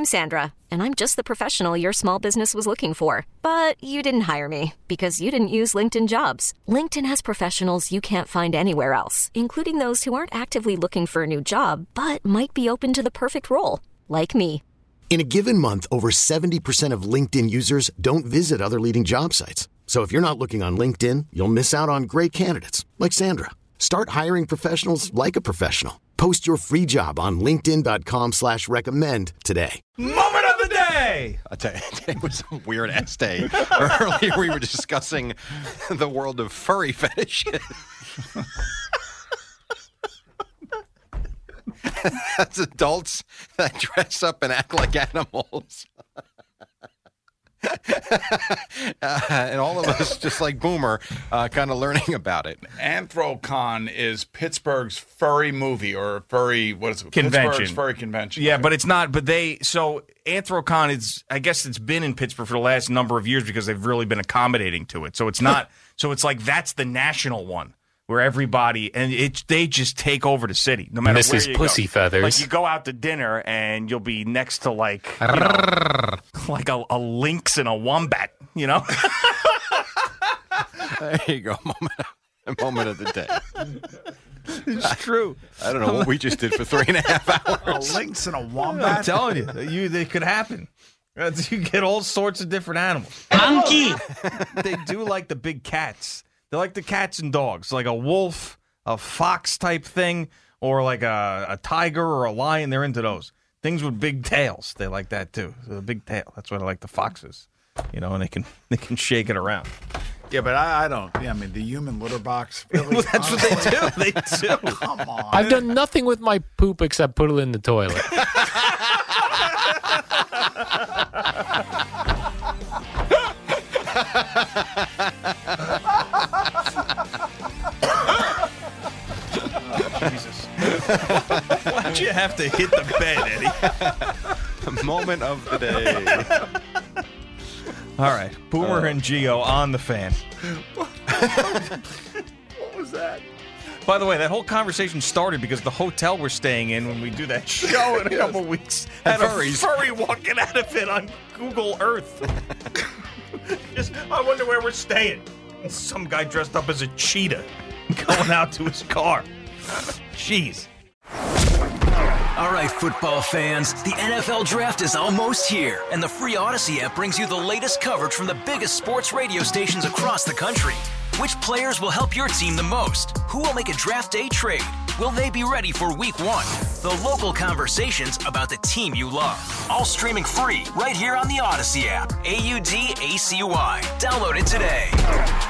I'm Sandra, and I'm just the professional your small business was looking for. But you didn't hire me because you didn't use LinkedIn Jobs. LinkedIn has professionals you can't find anywhere else, including those who aren't actively looking for a new job, but might be open to the perfect role, like me. In a given month, over 70% of LinkedIn users don't visit other leading job sites. So if you're not looking on LinkedIn, you'll miss out on great candidates like Sandra. Start hiring professionals like a professional. Post your free job on linkedin.com/recommend today. Moment of the day! I'll tell you, it was a weird-ass day. Earlier we were discussing the world of furry fetishes. That's adults that dress up and act like animals. And all of us, just like Boomer, kind of learning about it. Anthrocon is Pittsburgh's furry movie or furry, what is it? Convention. Pittsburgh's furry convention. Yeah, but it's not. But so Anthrocon is, I guess it's been in Pittsburgh for the last number of years because they've really been accommodating to it. So it's not, so it's like that's the national one where everybody, and they just take over the city no matter where you Pussy go. Feathers. Like you go out to dinner and you'll be next to like, you know, like a lynx and a wombat, you know? There you go. Moment of the day. It's true. I don't know what we just did for 3.5 hours. A lynx and a wombat. I'm telling you, they could happen. You get all sorts of different animals. Monkey! They do like the big cats. They like the cats and dogs, like a wolf, a fox type thing, or like a tiger or a lion. They're into those. Things with big tails, they like that too. So the big tail. That's why they like the foxes. You know, and they can shake it around. Yeah, but I don't. Yeah, I mean, the human litter box. Really, Well, that's what they do. They do. Come on. I've done nothing with my poop except put it in the toilet. Jesus. Why'd you have to hit the bed, Eddie? Moment of the day. All right. Boomer and Gio on the Fan. What was that? By the way, that whole conversation started because the hotel we're staying in when we do that show in a couple weeks had a furry walking out of it on Google Earth. Just, I wonder where we're staying. And some guy dressed up as a cheetah going out to his car. Jeez. All right, football fans, the NFL Draft is almost here, and the free Odyssey app brings you the latest coverage from the biggest sports radio stations across the country. Which players will help your team the most? Who will make a draft day trade? Will they be ready for week 1? The local conversations about the team you love. All streaming free right here on the Odyssey app. AUDACY. Download it today.